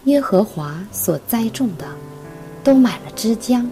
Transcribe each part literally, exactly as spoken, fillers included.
耶和华所栽种的，都满了枝浆。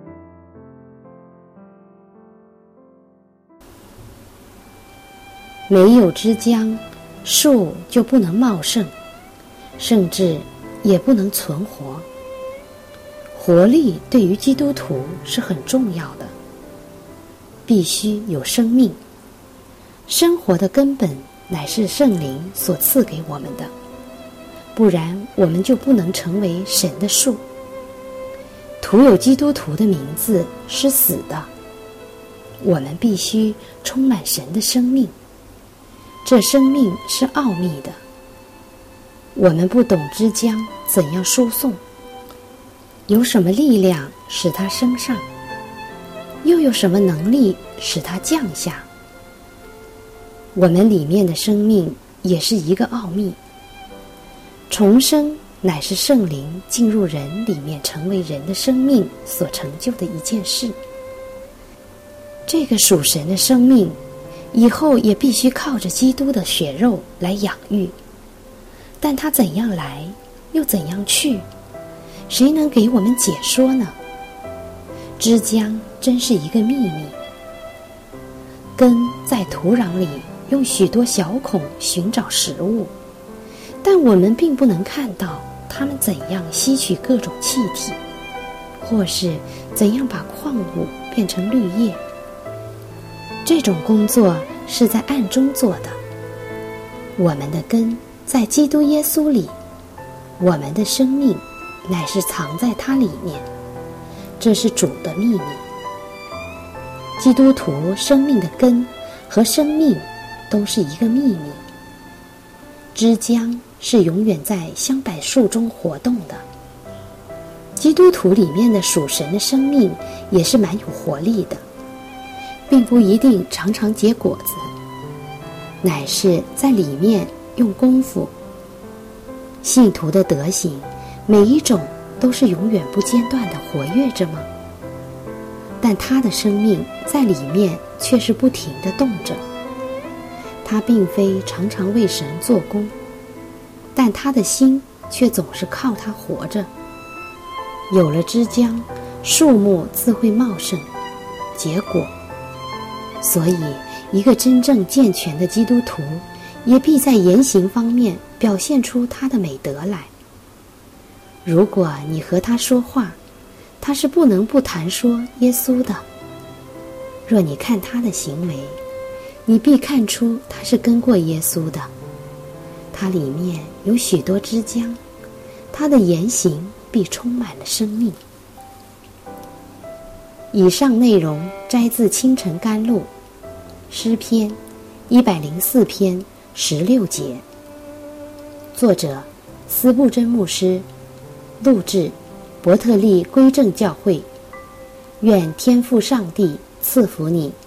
没有枝浆，树就不能茂盛，甚至也不能存活。活力对于基督徒是很重要的，必须有生命。生活的根本乃是圣灵所赐给我们的，不然我们就不能成为神的树。徒有基督徒的名字是死的，我们必须充满神的生命。这生命是奥秘的，我们不懂枝浆怎样输送，有什么力量使它升上，又有什么能力使它降下。我们里面的生命也是一个奥秘。重生乃是圣灵进入人里面，成为人的生命所成就的一件事。这个属神的生命以后也必须靠着基督的血肉来养育，但它怎样来，又怎样去，谁能给我们解说呢？枝浆真是一个秘密。根在土壤里用许多小孔寻找食物，但我们并不能看到它们怎样吸取各种气体，或是怎样把矿物变成绿叶。这种工作是在暗中做的。我们的根在基督耶稣里，我们的生命乃是藏在他里面，这是主的秘密。基督徒生命的根和生命都是一个秘密。枝浆是永远在香柏树中活动的。基督徒里面的属神的生命也是蛮有活力的，并不一定常常结果子，乃是在里面用功夫。信徒的德行每一种都是永远不间断地活跃着吗？但他的生命在里面却是不停地动着。他并非常常为神做工，但他的心却总是靠他活着。有了枝浆，树木自会茂盛结果。所以一个真正健全的基督徒也必在言行方面表现出他的美德来。如果你和他说话，他是不能不谈说耶稣的。若你看他的行为，你必看出他是跟过耶稣的。他里面有许多枝浆，他的言行必充满了生命。以上内容摘自清晨甘露诗篇一百零四篇十六节，作者司布真牧师，录制伯特利归正教会。愿天父上帝赐福你。